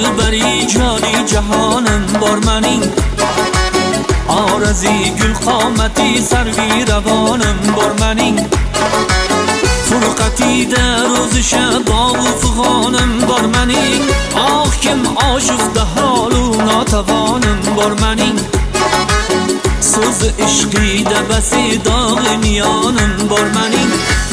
dilbari joni jahonim bor mening. Orazi gul qomati sarvi ravonim bor mening. Furqatida ro'zi shabogu fig'onim bor mening. Oh kim oshiqda holu notavonim bor mening. So'zi ishqida basi dog'i miyonim bor mening.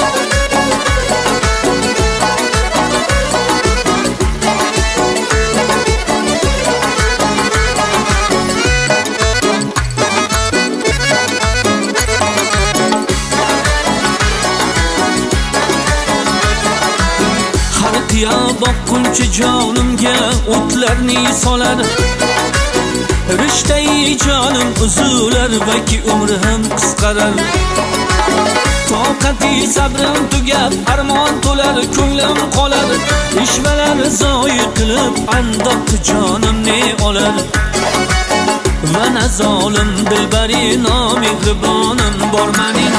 Qiya boqquncha jonimga o'tlarni solar. Rishtai jonim uzular va ki umrim qisqarar. Toqati sabrim tugab armon to'lar, ko'nglim qolar. Ishvalar zoyi qilib andoq jonim ne olar. Va nazolim dilbari nomehribonim bor mening.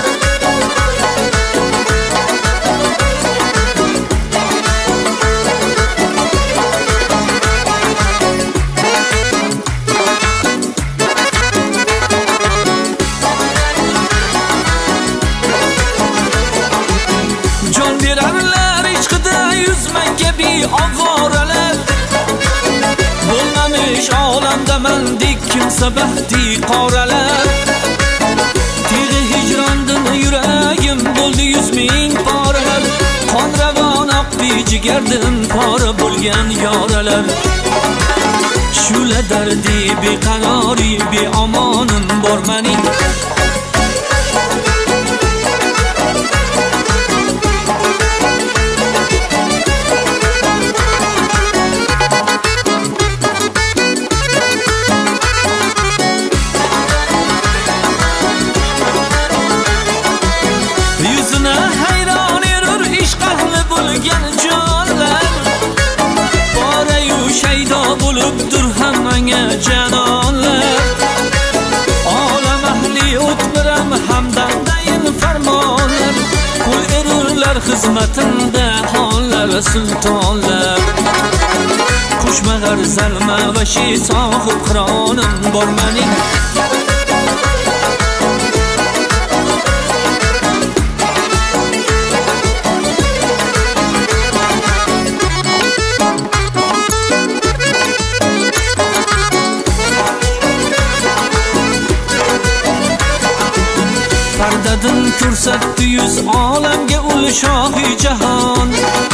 Ovoralar bo'lmamiş olamda mendek kimsa baxti qoralar. Tig'i hijrondan yuragim bo'ldi 100 ming poralar. Qon ravon oqdi jigardan pora bo'lgan yoralar. Shula dardi beqarori beomonim bor mening. Hayron erur ishq ahli bo'lgan jonlar. Bora-yu shaydo bo'libdir hammanga janonlar. Olam ahli o'tmiram hamdamdayin farmonlar. Qul erurlar xizmatinda xonlar sultonlar. Qushmag'ar zalma va shi sohib qironim bor mening. Pardadan ko'rsatdi yuz olamga ul shohi jahon.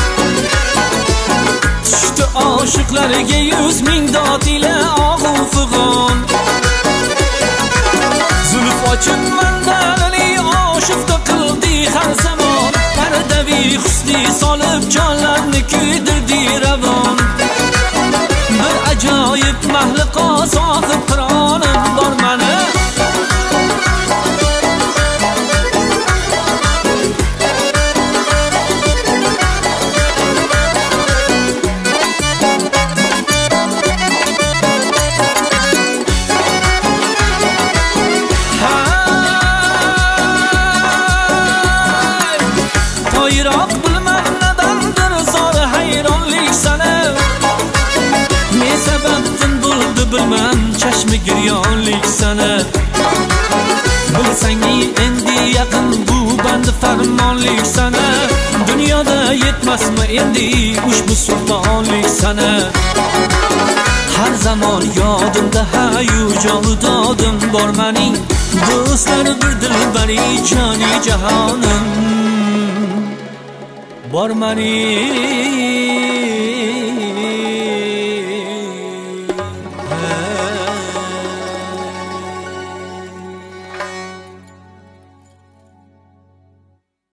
Tushdi oshiqlariga 100 ming dod ila og'u fig'on. Zulf ochib mandalini oshiqda qildi har zamon. Pardavi husni solib jonlarni kuydirdi ravon. Bir ajoyib mahliqo sohib qironim bor mana. Toyroq bilmam nadandir zor hayronlik sana. Ne sababdan bo'ldi bilmam chashmi giryonlik sana. Bilsang endi yaqin bu band farmonlik sana. Dunyoda yetmasmi endi ushbu sultonlik sana. Har zamon yodimda hayu jovidodim bor mening. Do'stlar bir dilbari joni jahonim bor mening.